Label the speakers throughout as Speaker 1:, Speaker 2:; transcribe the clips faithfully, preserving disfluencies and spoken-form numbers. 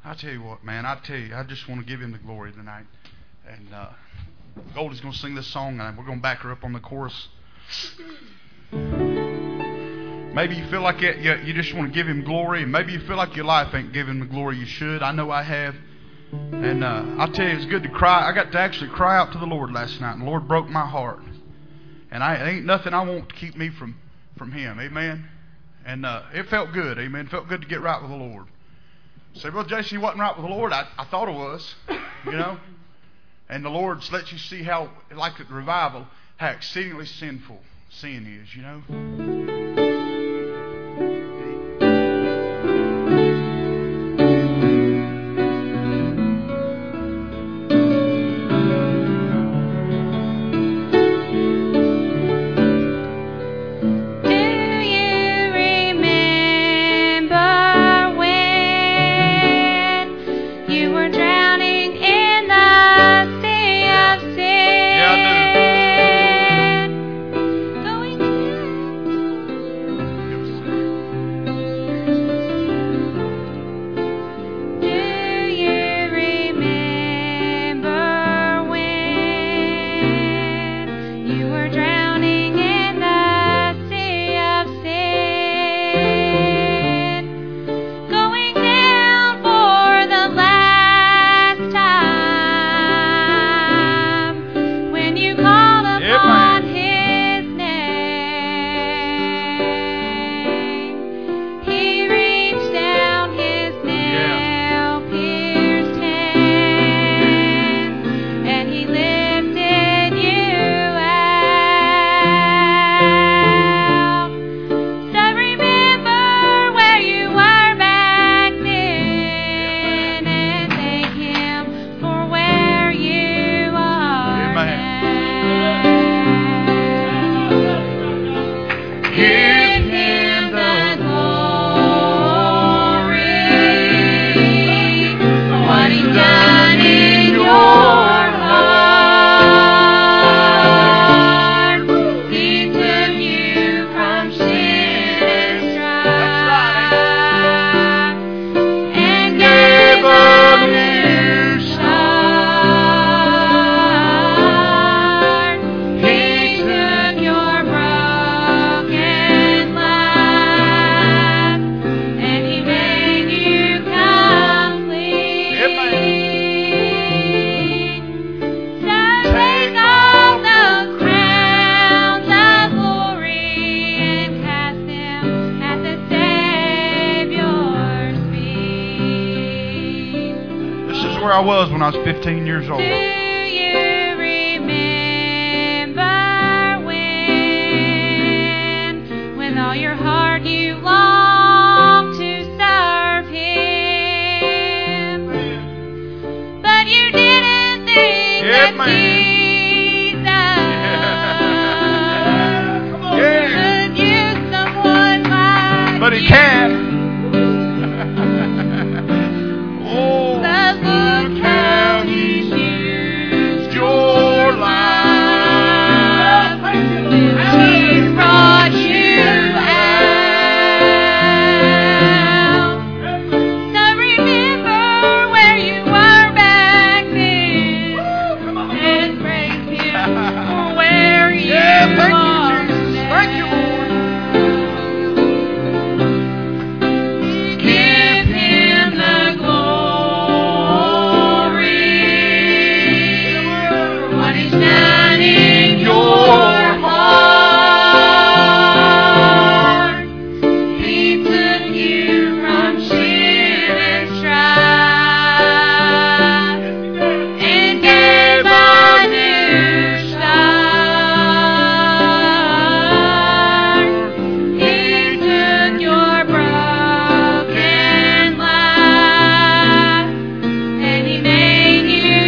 Speaker 1: I tell you what, man, I tell you, I just want to give Him the glory tonight. And uh, Goldie's going to sing this song, and we're going to back her up on the chorus. Maybe you feel like it, you, you just want to give Him glory, and maybe you feel like your life ain't giving Him the glory you should. I know I have. And uh, I'll tell you, it's good to cry. I got to actually cry out to the Lord last night, and the Lord broke my heart. And I, it ain't nothing I want to keep me from, from Him. Amen. And uh, it felt good. Amen. It felt good to get right with the Lord. Say, well, Jason, you wasn't right with the Lord. I, I thought it was, you know. And the Lord lets you see how, like at the revival, how exceedingly sinful sin is, you know. I was when I was fifteen years old.
Speaker 2: Do you remember when, with all your heart you longed to serve Him, but you didn't think
Speaker 1: yeah,
Speaker 2: that
Speaker 1: man.
Speaker 2: Jesus
Speaker 1: yeah.
Speaker 2: could use someone like
Speaker 1: But He
Speaker 2: you.
Speaker 1: can. oh.
Speaker 2: Look how He's used your life. He brought you out. So remember where you were back then, and praise Him for where you
Speaker 1: Yeah, thank you,
Speaker 2: are
Speaker 1: Jesus.
Speaker 2: now.
Speaker 1: Thank you, Lord.
Speaker 2: Give Him the glory. What He's done in your heart. He took you from sin and strife and gave a new start. He took your broken life and He made you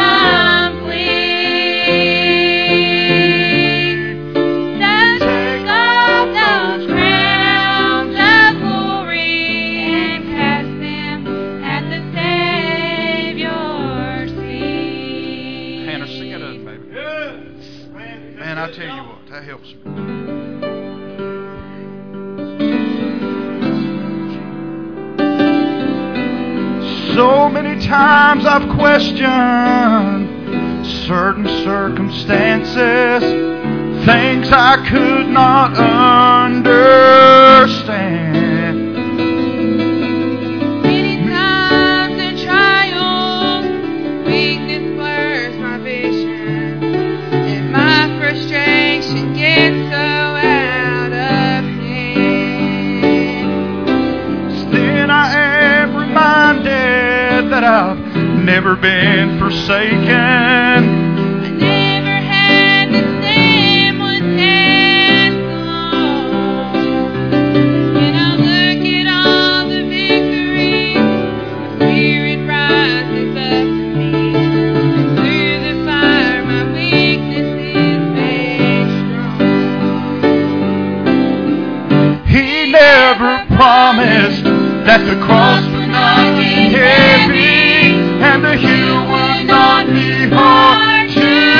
Speaker 2: complete. So take off those crowns of glory and cast them at the Savior's feet.
Speaker 1: Hannah, sing it up, baby. Man, I tell you what, that helps me. So many times I've questioned certain circumstances, things I could not understand.
Speaker 2: Many times in trials, weakness blurs my vision, and my frustration gets so out of hand.
Speaker 1: Then I am reminded that I've never been forsaken. Promised that the cross would not be heavy and the hill would not be hard to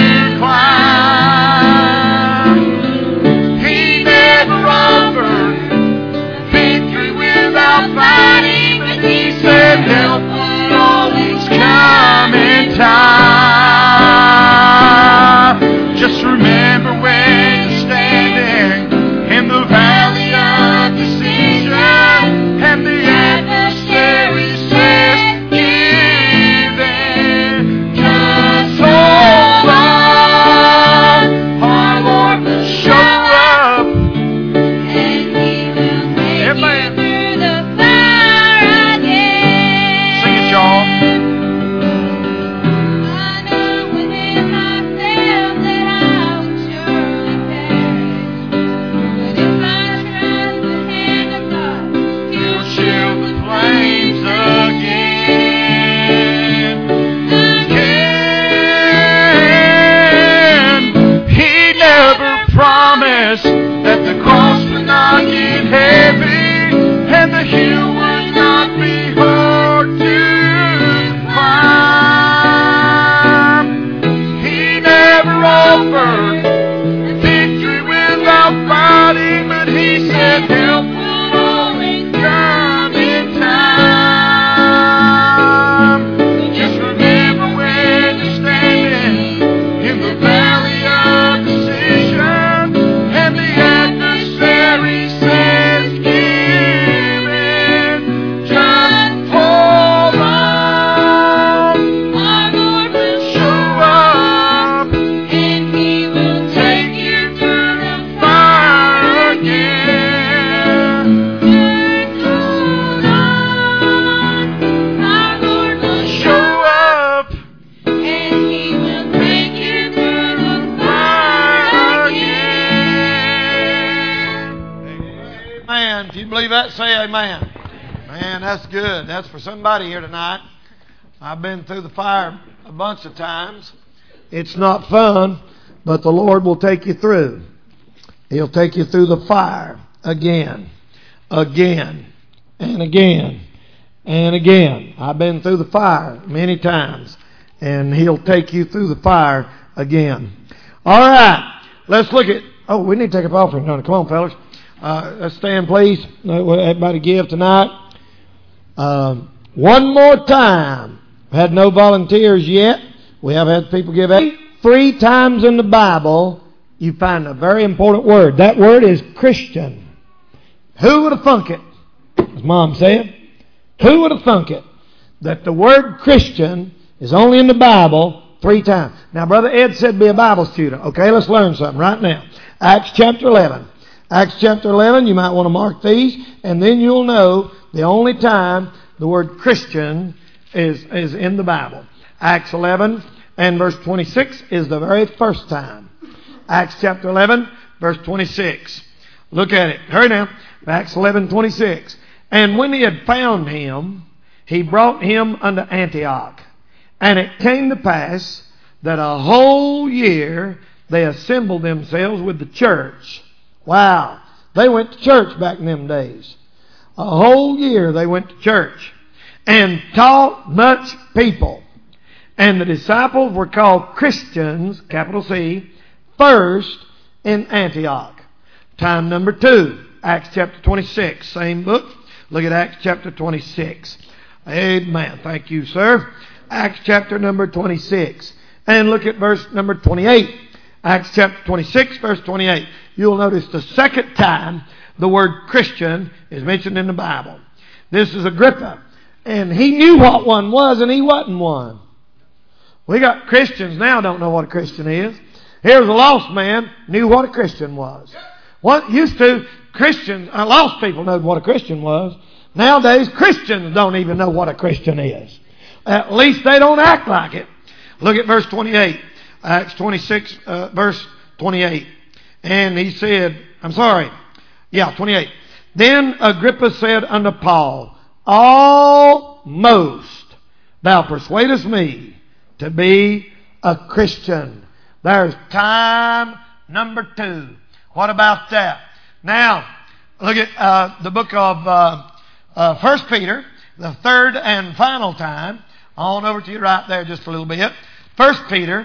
Speaker 1: climb. He never offered victory without fighting, but He said help would always come in time. Just remember when you're standing in the valley of decision and the adversary says, give in, just hold on. Our Lord will show up,
Speaker 2: And He will take
Speaker 1: Amen.
Speaker 2: you through the fire again.
Speaker 1: Sing it, y'all.
Speaker 2: I know within myself that I would surely perish, but if I trust the hand of God, He'll
Speaker 1: Shield the flames again. Again. He never promised that the cross would not get heavy and the hill would not be hard to climb. He never offered victory without fighting, but He said help will always come in time. Just remember when you're standing in the valley of decision and the adversary says give in, just hold on.
Speaker 2: Our Lord will
Speaker 1: Show up,
Speaker 2: and He will take you through the
Speaker 1: fire again.
Speaker 2: Just hold on. Our Lord will
Speaker 1: Show up,
Speaker 2: and He will take you through the
Speaker 1: fire
Speaker 2: fire
Speaker 1: again.
Speaker 3: Amen. If you believe that, say amen. Man, that's good. That's for somebody here tonight. I've been through the fire a bunch of times. It's not fun, but the Lord will take you through. He'll take you through the fire again, again, and again, and again. I've been through the fire many times, and He'll take you through the fire again. All right, let's look at... Oh, we need to take up offering, don't we? Come on, fellas. Uh, let's stand, please. Everybody give tonight. Um, one more time. Had no volunteers yet. We have had people give eight. Three times in the Bible, you find a very important word. That word is Christian. Who would have thunk it? As Mom said. Who would have thunk it? That the word Christian is only in the Bible three times. Now, Brother Ed said be a Bible student. Okay, let's learn something right now. Acts chapter eleven. Acts chapter eleven, you might want to mark these, and then you'll know the only time the word Christian is, is in the Bible. Acts eleven and verse twenty-six is the very first time. Acts chapter eleven, verse twenty-six. Look at it. Hurry now. Acts eleven, twenty-six. And when he had found him, he brought him unto Antioch. And it came to pass that a whole year they assembled themselves with the church. Wow. They went to church back in them days. A whole year they went to church and taught much people. And the disciples were called Christians, capital C, first in Antioch. Time number two, Acts chapter twenty-six, same book. Look at Acts chapter twenty-six. Amen. Thank you, sir. Acts chapter number twenty-six. And look at verse number twenty-eight. Acts chapter twenty-six, verse twenty-eight. You'll notice the second time the word Christian is mentioned in the Bible. This is Agrippa. And he knew what one was, and he wasn't one. We got Christians now don't know what a Christian is. Here's a lost man knew what a Christian was. What used to Christians, uh, lost people knew what a Christian was. Nowadays, Christians don't even know what a Christian is. At least they don't act like it. Look at verse twenty-eight. Acts twenty-six, uh, verse twenty-eight. And he said, I'm sorry. Yeah, twenty-eight. Then Agrippa said unto Paul, almost thou persuadest me to be a Christian. There's time number two. What about that? Now, look at uh, the book of uh, uh, First Peter, the third and final time. On over to you right there just a little bit. First Peter,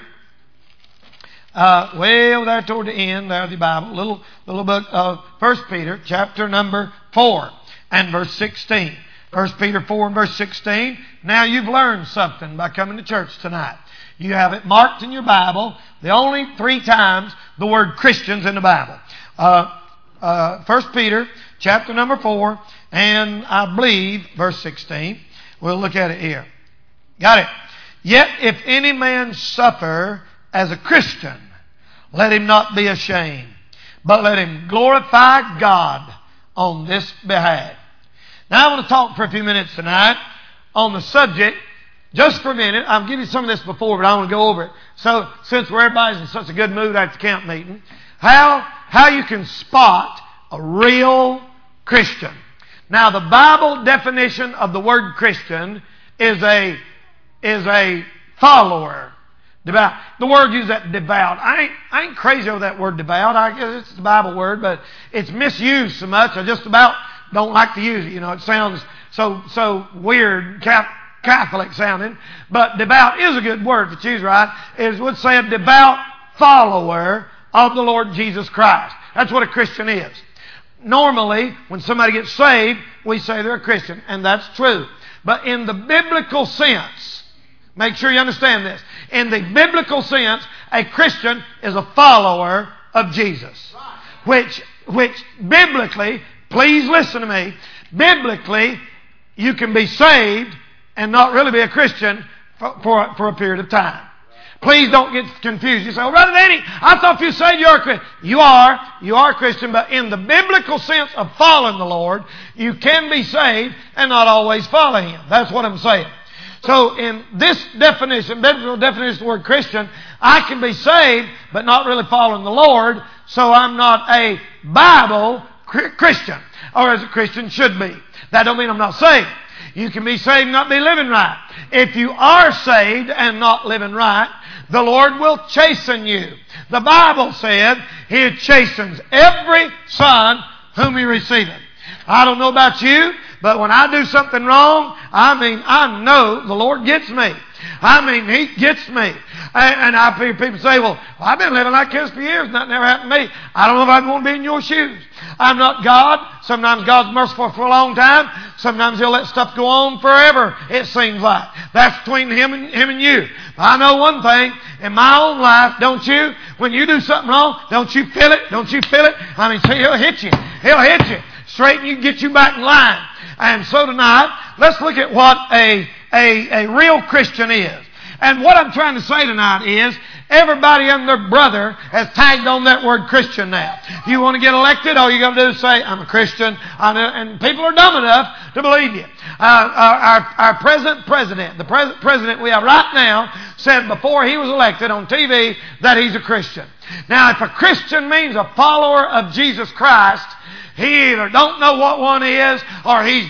Speaker 3: uh, way over there toward the end there of the Bible, little little book of First Peter, chapter number four and verse sixteen. First Peter four and verse sixteen. Now you've learned something by coming to church tonight. You have it marked in your Bible. The only three times the word Christians in the Bible. Uh, uh, First Peter, chapter number four, and I believe verse sixteen. We'll look at it here. Got it? Yet if any man suffer as a Christian, let him not be ashamed, but let him glorify God on this behalf. Now I want to talk for a few minutes tonight on the subject. Just for a minute, I've given you some of this before, but I want to go over it. So, since we're everybody's in such a good mood after the camp meeting, how how you can spot a real Christian. Now, the Bible definition of the word Christian is a is a follower. Devout. The word used that devout. I ain't I ain't crazy over that word devout. I guess it's the Bible word, but it's misused so much. I just about don't like to use it. You know, it sounds so so weird. Cap, Catholic sounding, but devout is a good word to choose, right? It would say a devout follower of the Lord Jesus Christ. That's what a Christian is. Normally, when somebody gets saved, we say they're a Christian, and that's true. But in the biblical sense, make sure you understand this. In the biblical sense, a Christian is a follower of Jesus. Which, which biblically, please listen to me, biblically, you can be saved and not really be a Christian for, for, for a period of time. Please don't get confused. You say, well, Brother Danny, I thought if you saved, you're a Christian. You are. You are a Christian, but in the biblical sense of following the Lord, you can be saved and not always follow Him. That's what I'm saying. So in this definition, biblical definition of the word Christian, I can be saved, but not really following the Lord, so I'm not a Bible Christian, or as a Christian should be. That don't mean I'm not saved. You can be saved and not be living right. If you are saved and not living right, the Lord will chasten you. The Bible said He chastens every son whom He receiveth. I don't know about you, but when I do something wrong, I mean, I know the Lord gets me. I mean, He gets me. And, and I hear people say, well, I've been living like this for years. Nothing ever happened to me. I don't know if I want to be in your shoes. I'm not God. Sometimes God's merciful for a long time. Sometimes He'll let stuff go on forever, it seems like. That's between Him and, him and you. I know one thing. In my own life, don't you? When you do something wrong, don't you feel it? Don't you feel it? I mean, see, He'll hit you. He'll hit you. Straighten you, get you back in line. And so tonight, let's look at what a, a, a real Christian is. And what I'm trying to say tonight is, everybody and their brother has tagged on that word Christian now. If you want to get elected, all you got to do is say, I'm a Christian. I'm a, and people are dumb enough to believe you. Uh, our, our, our present president, the present president we have right now, said before he was elected on T V that he's a Christian. Now, if a Christian means a follower of Jesus Christ, he either don't know what one is or he's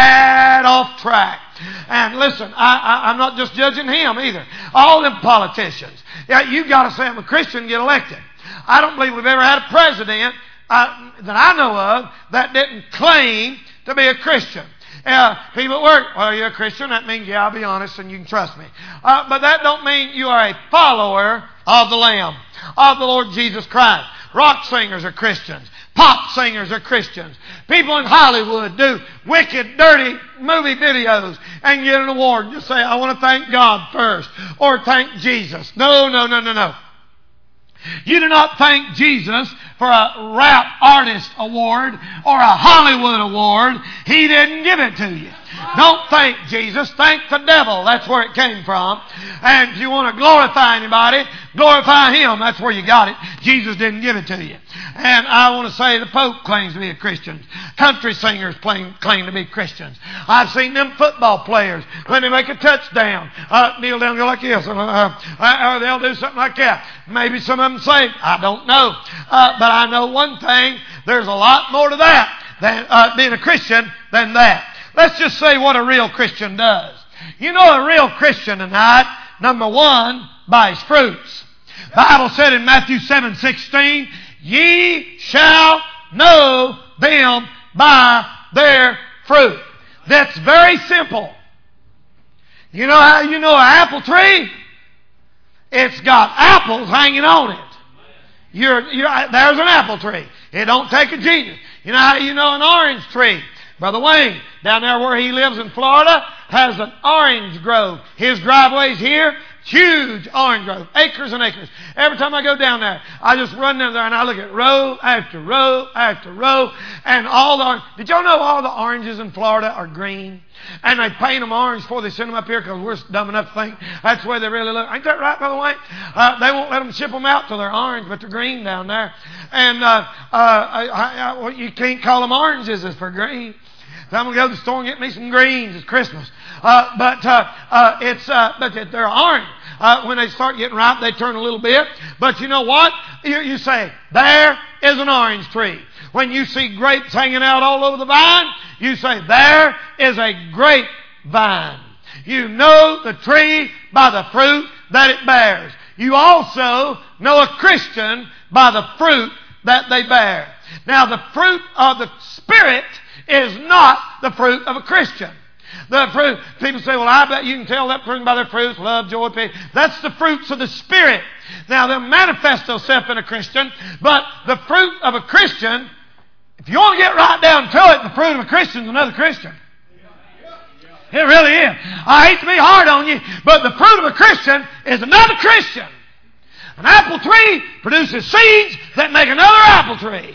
Speaker 3: bad off track. And listen, I, I, I'm not just judging him either. All them politicians. Yeah, you've got to say I'm a Christian and get elected. I don't believe we've ever had a president uh, that I know of that didn't claim to be a Christian. Uh, people at work, well, you're a Christian. That means, yeah, I'll be honest and you can trust me. Uh, but that don't mean you are a follower of the Lamb, of the Lord Jesus Christ. Rock singers are Christians. Pop singers are Christians. People in Hollywood do wicked, dirty movie videos and get an award and just say, I want to thank God first or thank Jesus. No, no, no, no, no. You do not thank Jesus for a rap artist award or a Hollywood award. He didn't give it to you. Don't thank Jesus. Thank the devil. That's where it came from. And if you want to glorify anybody, glorify Him. That's where you got it. Jesus didn't give it to you. And I want to say the Pope claims to be a Christian. Country singers claim, claim to be Christians. I've seen them football players, when they make a touchdown, uh, kneel down and go like this. Uh, uh, or they'll do something like that. Maybe some of them saved. I don't know. Uh, but I know one thing. There's a lot more to that than uh, being a Christian than that. Let's just say what a real Christian does. You know a real Christian tonight, number one, by his fruits. The Bible said in Matthew seven sixteen, ye shall know them by their fruit. That's very simple. You know how you know an apple tree? It's got apples hanging on it. You're, you're, there's an apple tree. It don't take a genius. You know how you know an orange tree? Brother Wayne, down there where he lives in Florida, has an orange grove. His driveway's here, huge orange grove, acres and acres. Every time I go down there, I just run down there and I look at row after row after row, and all the, did y'all know all the oranges in Florida are green? And they paint them orange before they send them up here because we're dumb enough to think that's the way they really look. Ain't that right, Brother Wayne? Uh, they won't let them ship them out till they're orange, but they're green down there. And uh, uh, I, I, I, well, you can't call them oranges if they're green. So I'm going to go to the store and get me some greens. It's Christmas. Uh, but uh, uh, it's uh, but they're orange. Uh, when they start getting ripe, they turn a little bit. But you know what? You, you say, there is an orange tree. When you see grapes hanging out all over the vine, you say, there is a grape vine. You know the tree by the fruit that it bears. You also know a Christian by the fruit that they bear. Now, the fruit of the Spirit is not the fruit of a Christian. The fruit, people say, well, I bet you can tell that person by their fruits, love, joy, peace. That's the fruits of the Spirit. Now, they'll manifest themselves in a Christian, but the fruit of a Christian, if you want to get right down to it, the fruit of a Christian is another Christian. It really is. I hate to be hard on you, but the fruit of a Christian is another Christian. An apple tree produces seeds that make another apple tree.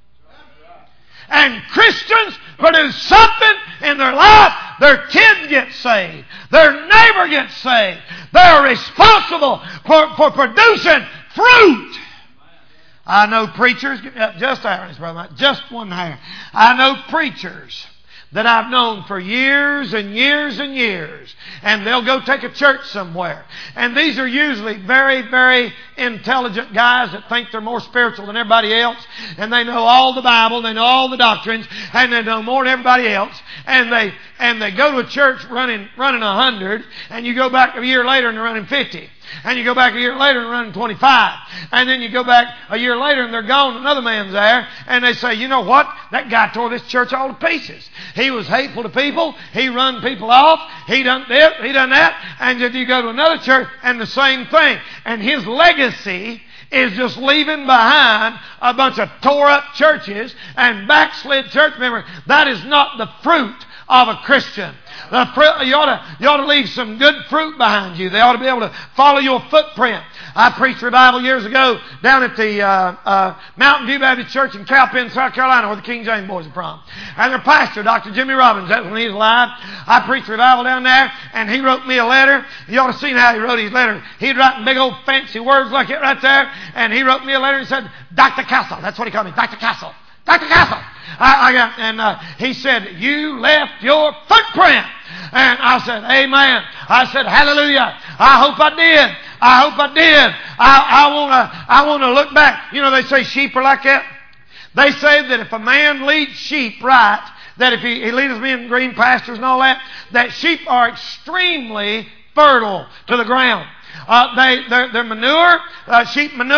Speaker 3: And Christians produce something in their life. Their kids get saved. Their neighbor gets saved. They're responsible for, for producing fruit. I know preachers, just hair, brother, just one hair. I know preachers that I've known for years and years and years. And they'll go take a church somewhere. And these are usually very, very intelligent guys that think they're more spiritual than everybody else. And they know all the Bible, they know all the doctrines, and they know more than everybody else. And they and they go to a church running running a hundred, and you go back a year later and they're running fifty. And you go back a year later and running twenty-five. And then you go back a year later and they're gone. Another man's there. And they say, you know what? That guy tore this church all to pieces. He was hateful to people. He run people off. He done this. He done that. And then you go to another church and the same thing. And his legacy is just leaving behind a bunch of tore up churches and backslid church members. That is not the fruit of a Christian. The fruit, you, ought to, you ought to leave some good fruit behind you. They ought to be able to follow your footprint. I preached revival years ago down at the uh, uh, Mountain View Baptist Church in Cowpen, South Carolina, where the King James boys are from. And their pastor, Doctor Jimmy Robbins, that's when he was alive. I preached revival down there, and he wrote me a letter. You ought to see how he wrote his letter. He'd write in big old fancy words like it right there, and he wrote me a letter and said, Doctor Castle. That's what he called me, Doctor Castle. Doctor Castle. I, I got, and uh, he said, you left your footprint. And I said, amen. I said, hallelujah. I hope I did. I hope I did. I, I want to I want to look back. You know, they say sheep are like that. They say that if a man leads sheep right, that if he, he leads them in green pastures and all that, that sheep are extremely fertile to the ground. Uh, they, their, their manure, uh, sheep manure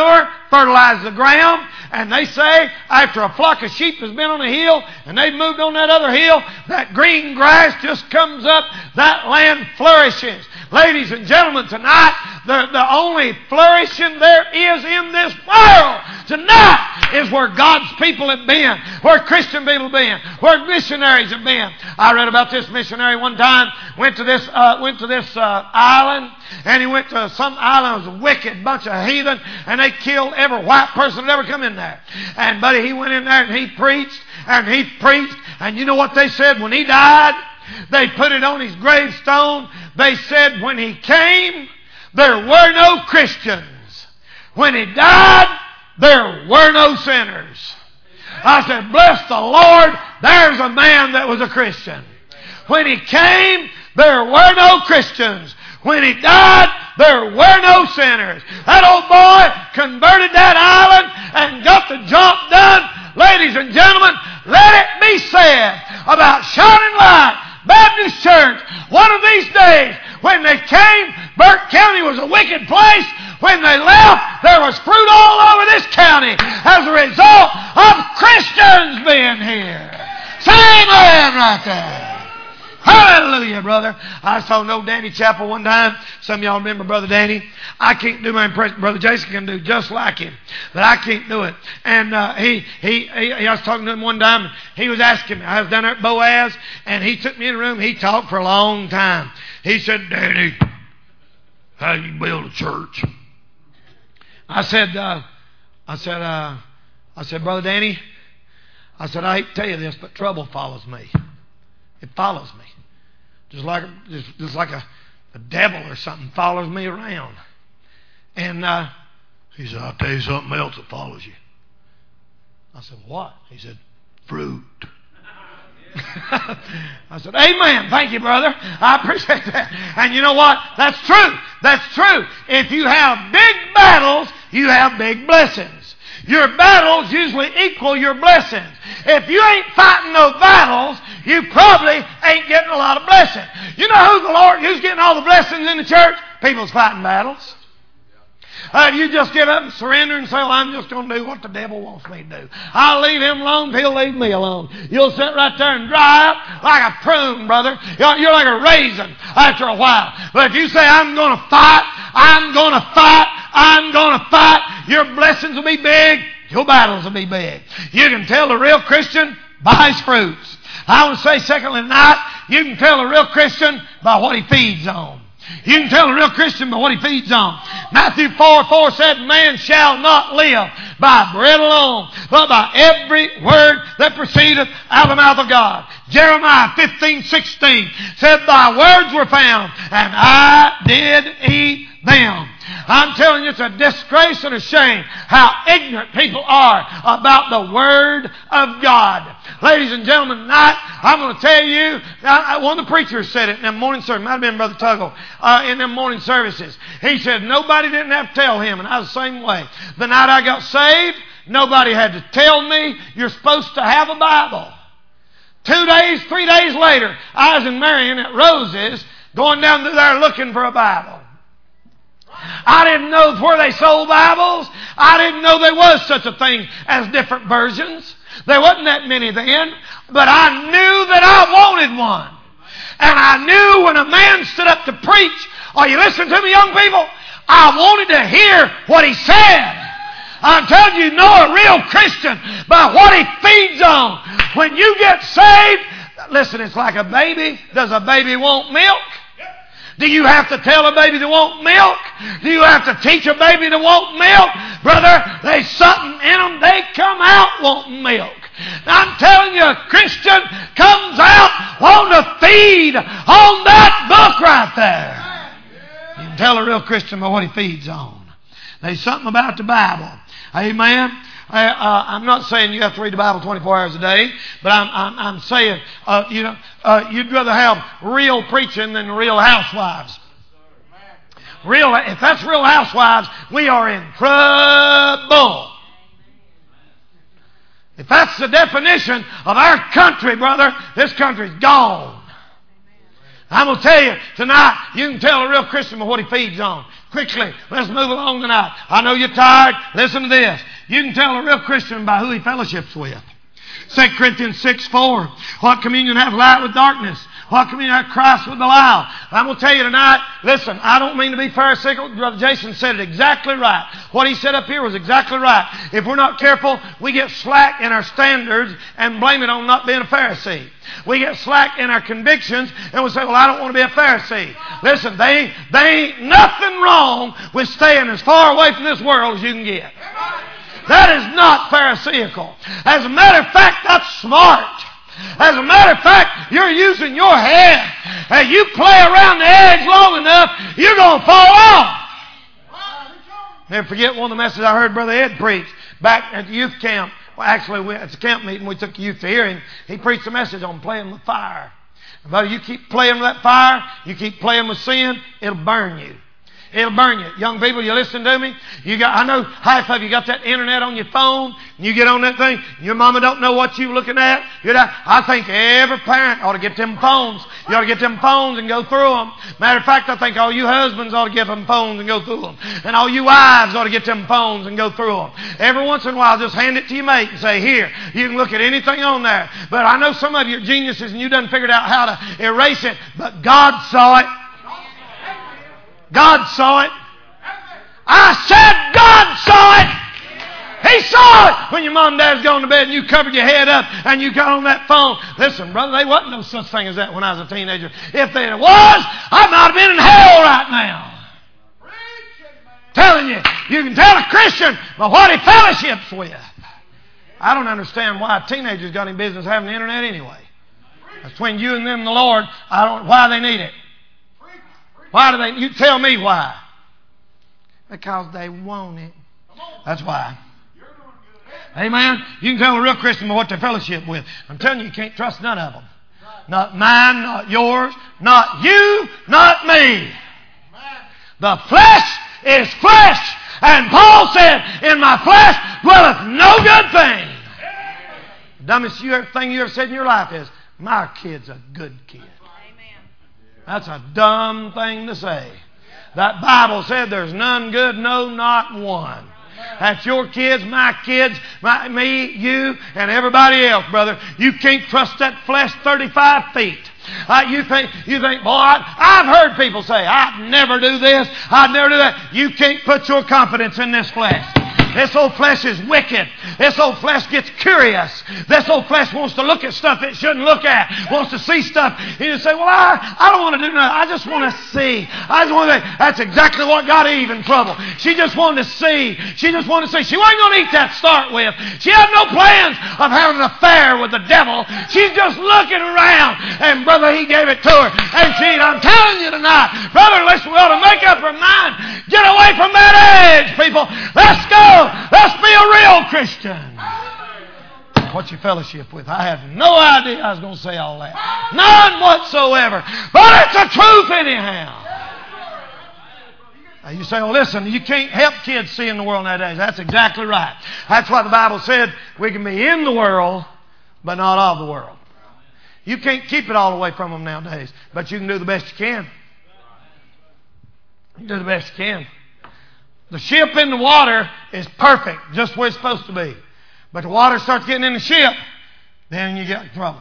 Speaker 3: fertilize the ground, and they say after a flock of sheep has been on a hill and they've moved on that other hill, that green grass just comes up, that land flourishes. Ladies and gentlemen, tonight, the, the only flourishing there is in this world tonight is where God's people have been, where Christian people have been, where missionaries have been. I read about this missionary one time, went to this uh, went to this uh, island, and he went to some island. It was a wicked bunch of heathen, and they killed every white person that ever come in there. And buddy, he went in there and he preached, and he preached, and you know what they said when he died? They put it on his gravestone. They said when he came, there were no Christians. When he died, there were no sinners. I said, bless the Lord, there's a man that was a Christian. When he came, there were no Christians. When he died, there were no sinners. That old boy converted that island and got the job done. Ladies and gentlemen, let it be said about Shining Light Baptist Church, one of these days, when they came, Burke County was a wicked place. When they left, there was fruit all over this county as a result of Christians being here. Say amen right there. Hallelujah, brother. I saw no Danny Chapel one time. Some of y'all remember Brother Danny. I can't do my impression. Brother Jason can do just like him, but I can't do it. And uh, he, he, he, I was talking to him one time. He was asking me. I was down there at Boaz, and he took me in the room. He talked for a long time. He said, Danny, how do you build a church? I said, uh, I said, uh, I said, Brother Danny, I said, I hate to tell you this, but trouble follows me. It follows me. Just like, just, just like a, a devil or something follows me around. And uh, he said, I'll tell you something else that follows you. I said, what? He said, fruit. I said, amen. Thank you, brother. I appreciate that. And you know what? That's true. That's true. If you have big battles, you have big blessings. Your battles usually equal your blessings. If you ain't fighting no battles, you probably ain't getting a lot of blessings. You know who the Lord, who's getting all the blessings in the church? People's fighting battles. Uh, you just get up and surrender and say, well, I'm just going to do what the devil wants me to do. I'll leave him alone, he'll leave me alone. You'll sit right there and dry up like a prune, brother. You're, you're like a raisin after a while. But if you say, I'm going to fight, I'm going to fight, I'm going to fight, your blessings will be big, your battles will be big. You can tell the real Christian by his fruits. I want to say, secondly tonight, you can tell a real Christian by what he feeds on. You can tell a real Christian by what he feeds on. Matthew four four said, man shall not live by bread alone, but by every word that proceedeth out of the mouth of God. Jeremiah fifteen sixteen said, thy words were found, and I did eat them. I'm telling you, it's a disgrace and a shame how ignorant people are about the Word of God. Ladies and gentlemen, tonight, I'm going to tell you, I, one of the preachers said it in the morning service, might have been Brother Tuggle, uh, in the morning services. He said, nobody didn't have to tell him, and I was the same way. The night I got saved, nobody had to tell me, you're supposed to have a Bible. Two days, three days later, I was in Marion at Rose's, going down through there looking for a Bible. I didn't know where they sold Bibles. I didn't know there was such a thing as different versions. There wasn't that many then. But I knew that I wanted one. And I knew when a man stood up to preach, are you listening to me, young people? I wanted to hear what he said. I'm telling you, know a real Christian by what he feeds on. When you get saved, listen, it's like a baby. Does a baby want milk? Do you have to tell a baby to want milk? Do you have to teach a baby to want milk? Brother, there's something in them. They come out wanting milk. I'm telling you, a Christian comes out wanting to feed on that book right there. You can tell a real Christian by what he feeds on. There's something about the Bible. Amen. I, uh, I'm not saying you have to read the Bible twenty-four hours a day, but I'm, I'm, I'm saying, uh, you know, uh, you'd rather have real preaching than real housewives. Real, if that's real housewives, we are in trouble. If that's the definition of our country, brother, this country's gone. I'm going to tell you tonight, you can tell a real Christian by what he feeds on. Quickly, let's move along tonight. I know you're tired. Listen to this. You can tell a real Christian by who he fellowships with. Second Corinthians six four. What communion hath light with darkness? What communion hath Christ with Belial? I'm going to tell you tonight, listen, I don't mean to be pharisaical. Brother Jason said it exactly right. What he said up here was exactly right. If we're not careful, we get slack in our standards and blame it on not being a Pharisee. We get slack in our convictions and we say, well, I don't want to be a Pharisee. Listen, they, they ain't nothing wrong with staying as far away from this world as you can get. That is not Pharisaical. As a matter of fact, that's smart. As a matter of fact, you're using your head. And you play around the edge long enough, you're going to fall off. Never forget one of the messages I heard Brother Ed preach back at the youth camp. Well, actually, we, at the camp meeting, we took the youth to hear him. He preached a message on playing with fire. And brother, you keep playing with that fire, you keep playing with sin, it'll burn you. It'll burn you. Young people, you listen to me? You got, I know half of you got that internet on your phone. And you get on that thing. Your mama don't know what you're looking at. You're not, I think every parent ought to get them phones. You ought to get them phones and go through them. Matter of fact, I think all you husbands ought to get them phones and go through them. And all you wives ought to get them phones and go through them. Every once in a while, just hand it to your mate and say, here, you can look at anything on there. But I know some of you are geniuses and you done figured out how to erase it. But God saw it. God saw it. I said God saw it. He saw it when your mom and dad's gone to bed and you covered your head up and you got on that phone. Listen, brother, there wasn't no such thing as that when I was a teenager. If there was, I might have been in hell right now. Telling you, you can tell a Christian by what he fellowships with. I don't understand why teenagers got any business having the internet anyway. Between you and them and the Lord, I don't why they need it. Why do they? You tell me why. Because they want it. That's why. Amen. You can tell a real Christian what they fellowship with. I'm telling you, you can't trust none of them. Not mine, not yours, not you, not me. The flesh is flesh. And Paul said, in my flesh dwelleth no good thing. The dumbest you ever, thing you ever said in your life is, my kid's a good kid. That's a dumb thing to say. That Bible said there's none good, no, not one. That's your kids, my kids, my, me, you, and everybody else, brother. You can't trust that flesh thirty-five feet. Uh, you think, you think, boy, I, I've heard people say, I'd never do this, I'd never do that. You can't put your confidence in this flesh. This old flesh is wicked. This old flesh gets curious. This old flesh wants to look at stuff it shouldn't look at. Wants to see stuff. You just say, well, I, I don't want to do nothing. I just want to see. I just want to. That's exactly what got Eve in trouble. She just wanted to see. She just wanted to see. She wasn't going to eat that to start with. She had no plans of having an affair with the devil. She's just looking around. And brother, he gave it to her. And she, I'm telling you tonight, brother, let's we ought to make up her mind. Get away from that edge, people. Let's go. Let's be a real Christian. What you fellowship with? I have no idea I was going to say all that. None whatsoever. But it's the truth anyhow. Now you say, well, listen, you can't help kids seeing the world nowadays. That's exactly right. That's why the Bible said we can be in the world, but not of the world. You can't keep it all away from them nowadays, but you can do the best you can. You can do the best you can. The ship in the water is perfect, just where it's supposed to be. But the water starts getting in the ship, then you get in trouble.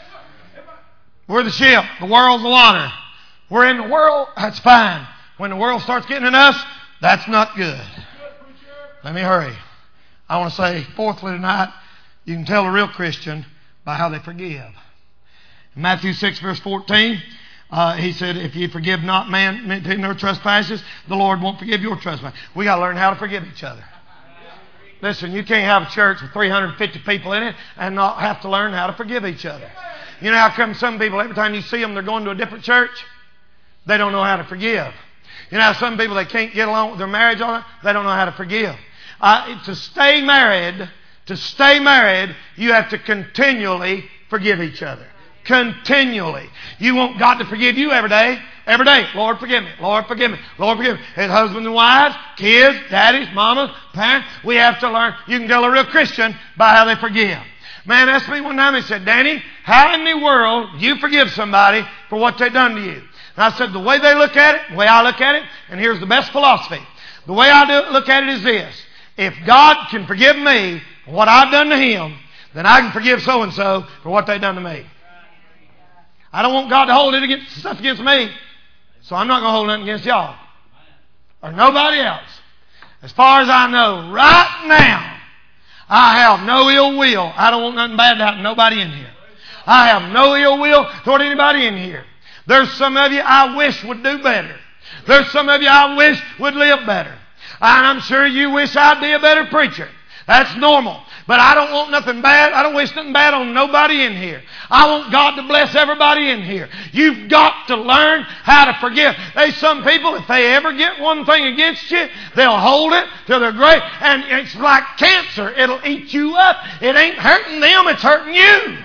Speaker 3: We're the ship. The world's the water. We're in the world, that's fine. When the world starts getting in us, that's not good. Let me hurry. I want to say, fourthly tonight, you can tell a real Christian by how they forgive. In Matthew six, verse fourteen, Uh, he said, if you forgive not man in their trespasses, the Lord won't forgive your trespasses. We got to learn how to forgive each other. Listen, you can't have a church with three hundred fifty people in it and not have to learn how to forgive each other. You know how come some people, every time you see them, they're going to a different church? They don't know how to forgive. You know how some people, they can't get along with their marriage on it? They don't know how to forgive. Uh, to stay married, to stay married, you have to continually forgive each other. Continually. You want God to forgive you every day. Every day. Lord, forgive me. Lord, forgive me. Lord, forgive me. And husbands and wives, kids, daddies, mamas, parents, we have to learn. You can tell a real Christian by how they forgive. Man asked me one time, he said, Danny, how in the world do you forgive somebody for what they've done to you? And I said, the way they look at it, the way I look at it, and here's the best philosophy. The way I do, look at it is this. If God can forgive me for what I've done to Him, then I can forgive so-and-so for what they've done to me. I don't want God to hold it against stuff against me, so I'm not going to hold nothing against y'all. Or nobody else. As far as I know, right now, I have no ill will. I don't want nothing bad to happen to nobody in here. I have no ill will toward anybody in here. There's some of you I wish would do better. There's some of you I wish would live better. And I'm sure you wish I'd be a better preacher. That's normal. But I don't want nothing bad. I don't wish nothing bad on nobody in here. I want God to bless everybody in here. You've got to learn how to forgive. There's some people, if they ever get one thing against you, they'll hold it till they're great. And it's like cancer. It'll eat you up. It ain't hurting them, it's hurting you.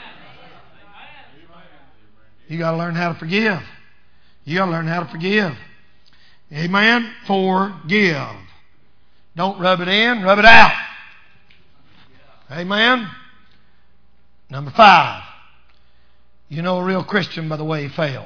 Speaker 3: You got to learn how to forgive. You got to learn how to forgive. Amen? Forgive. Don't rub it in, rub it out. Amen? Number five. You know a real Christian by the way he fails.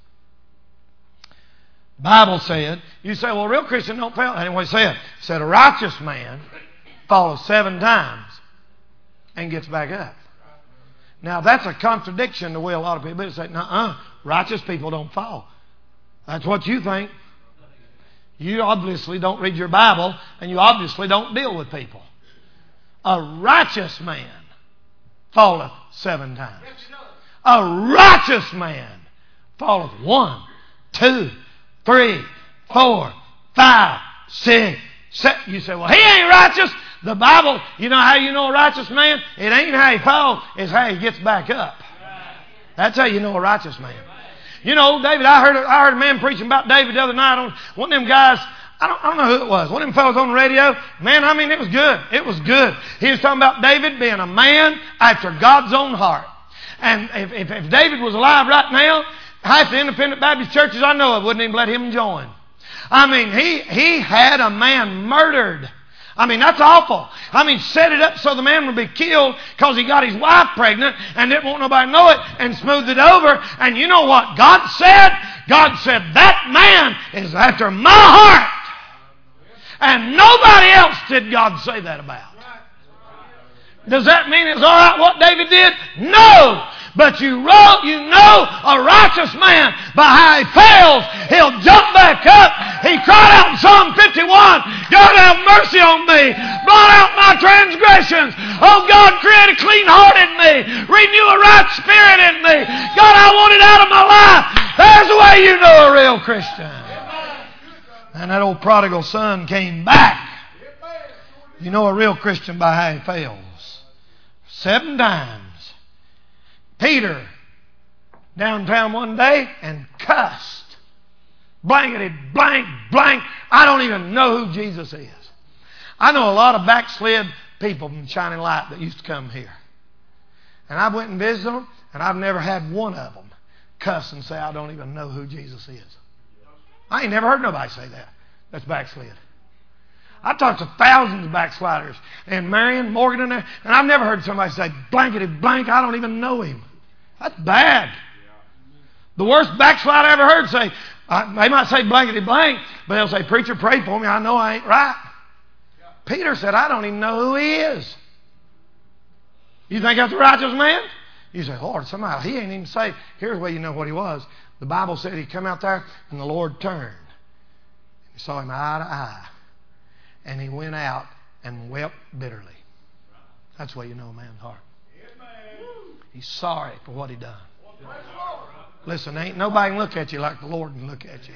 Speaker 3: The Bible said, you say, well, a real Christian don't fail. That ain't what it said. It said a righteous man falls seven times and gets back up. Now, that's a contradiction the way a lot of people say, nuh-uh, righteous people don't fall. That's what you think. You obviously don't read your Bible, and you obviously don't deal with people. A righteous man falleth seven times. A righteous man falleth one, two, three, four, five, six, seven. You say, well, he ain't righteous. The Bible, you know how you know a righteous man? It ain't how he falls, it's how he gets back up. That's how you know a righteous man. You know, David, I heard I heard a man preaching about David the other night on one of them guys. I don't, I don't know who it was. One of them fellows on the radio. Man, I mean, it was good. It was good. He was talking about David being a man after God's own heart. And if, if, if David was alive right now, half the independent Baptist churches I know of wouldn't even let him join. I mean, he, he had a man murdered. I mean, that's awful. I mean, set it up so the man would be killed because he got his wife pregnant and didn't want nobody to know it and smoothed it over. And you know what God said? God said, that man is after my heart. And nobody else did God say that about. Does that mean it's all right what David did? No. But you wrote, you know, a righteous man, by how he fails, he'll jump back up. He cried out in Psalm fifty-one, God have mercy on me, blot out my transgressions. Oh God, create a clean heart in me, renew a right spirit in me. God, I want it out of my life. There's the way you know a real Christian. And that old prodigal son came back. You know a real Christian by how he fails. Seven times. Peter, downtown one day and cussed. Blankety, blank, blank. I don't even know who Jesus is. I know a lot of backslid people from Shining Light that used to come here. And I went and visited them, and I've never had one of them cuss and say, I don't even know who Jesus is. I ain't never heard nobody say that. That's backslid. I talked to thousands of backsliders and Marion, Morgan, and there, and I've never heard somebody say, blankety blank, I don't even know him. That's bad. The worst backslider I ever heard say, uh, they might say blankety blank, but they'll say, preacher, pray for me, I know I ain't right. Yeah. Peter said, I don't even know who he is. You think that's a righteous man? You say, Lord, somehow he ain't even saved. Here's where you know what he was. The Bible said he come out there and the Lord turned. He saw him eye to eye. And he went out and wept bitterly. That's where you know a man's heart. He's sorry for what he done. Listen, ain't nobody can look at you like the Lord can look at you.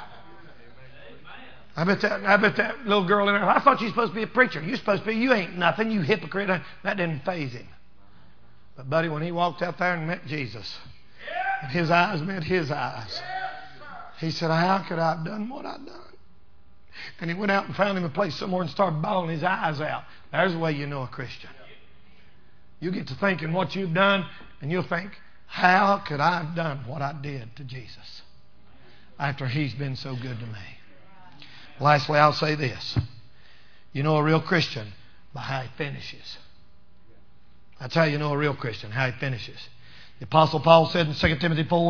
Speaker 3: I bet that I bet that little girl in there, I thought you were supposed to be a preacher. You're supposed to be, you ain't nothing, you hypocrite. That didn't faze him. But buddy, when he walked out there and met Jesus, and his eyes met his eyes, he said, how could I have done what I've done? And he went out and found him a place somewhere and started bawling his eyes out. There's the way you know a Christian. You get to thinking what you've done, and you'll think, how could I have done what I did to Jesus after he's been so good to me? Lastly, I'll say this. You know a real Christian by how he finishes. That's how you know a real Christian, how he finishes. The Apostle Paul said in Second Timothy four,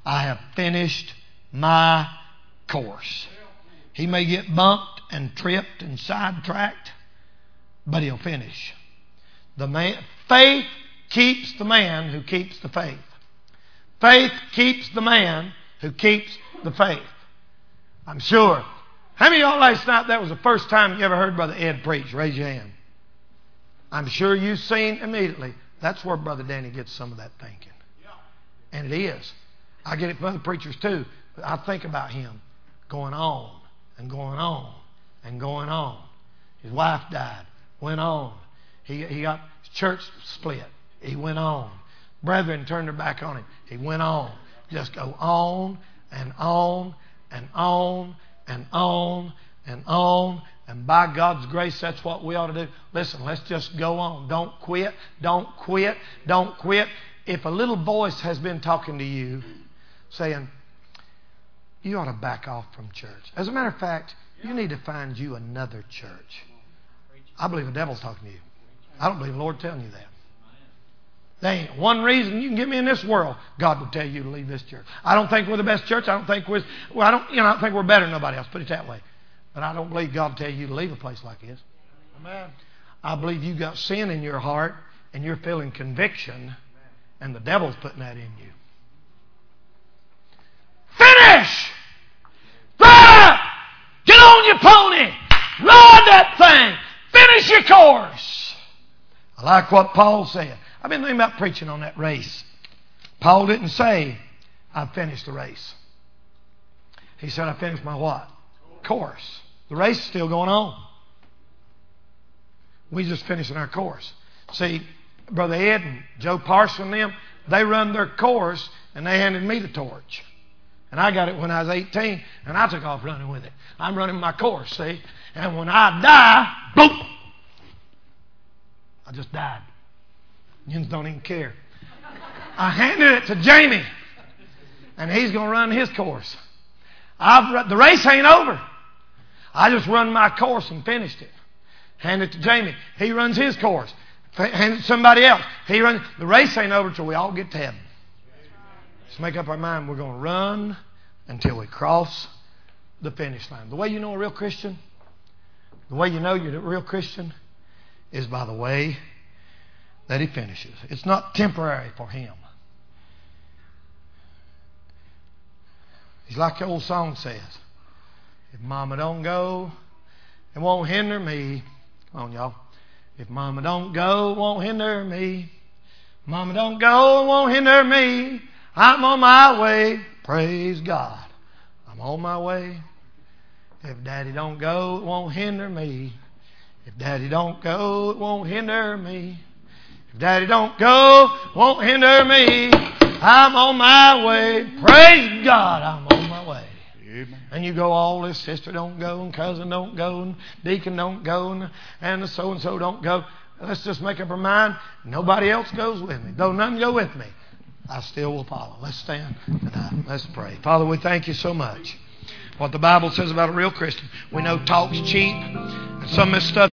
Speaker 3: I have finished my course. He may get bumped and tripped and sidetracked, but he'll finish. The man, faith keeps the man who keeps the faith. Faith keeps the man who keeps the faith. I'm sure. How many of y'all last night, that was the first time you ever heard Brother Ed preach? Raise your hand. I'm sure you've seen immediately. That's where Brother Danny gets some of that thinking. And it is. I get it from other preachers too. But I think about him going on and going on and going on. His wife died. Went on. He, he got his church split. He went on. Brethren turned their back on him. He went on. Just go on and on and on and on and on. And by God's grace, that's what we ought to do. Listen, let's just go on. Don't quit. Don't quit. Don't quit. If a little voice has been talking to you saying, you ought to back off from church. As a matter of fact, you need to find you another church. I believe the devil's talking to you. I don't believe the Lord telling you that. There ain't one reason you can get me in this world, God will tell you to leave this church. I don't think we're the best church. I don't think we're well, I don't you know I don't think we're better than nobody else. Put it that way. But I don't believe God will tell you to leave a place like this. Amen. I believe you got sin in your heart and you're feeling conviction, and the devil's putting that in you. Finish! Drive! Get on your pony! Ride that thing! Finish your course! I like what Paul said. I've been thinking about preaching on that race. Paul didn't say, I've finished the race. He said, I finished my what? Course. The race is still going on. We just finishing our course. See, Brother Ed and Joe Parson and them, they run their course and they handed me the torch. And I got it when I was eighteen and I took off running with it. I'm running my course, see? And when I die, boom! I just died. Yins don't even care. I handed it to Jamie, and he's going to run his course. I've, the race ain't over. I just run my course and finished it. Hand it to Jamie. He runs his course. Hand it to somebody else. He runs. The race ain't over till we all get to heaven. Let's make up our mind. We're going to run until we cross the finish line. The way you know a real Christian, the way you know you're a real Christian, is by the way that he finishes. It's not temporary for him. He's like the old song says. If mama don't go, it won't hinder me. Come on, y'all. If mama don't go, it won't hinder me. Mama don't go, it won't hinder me. I'm on my way. Praise God. I'm on my way. If daddy don't go, it won't hinder me. If daddy don't go, it won't hinder me. If daddy don't go, it won't hinder me. I'm on my way. Praise God, I'm on my way. Amen. And you go, all this sister don't go, and cousin don't go, and deacon don't go, and, and the so-and-so don't go. Let's just make up our mind. Nobody else goes with me. Though none go with me, I still will follow. Let's stand tonight. Let's pray. Father, we thank you so much. What the Bible says about a real Christian. We know talk's cheap, and some of this stuff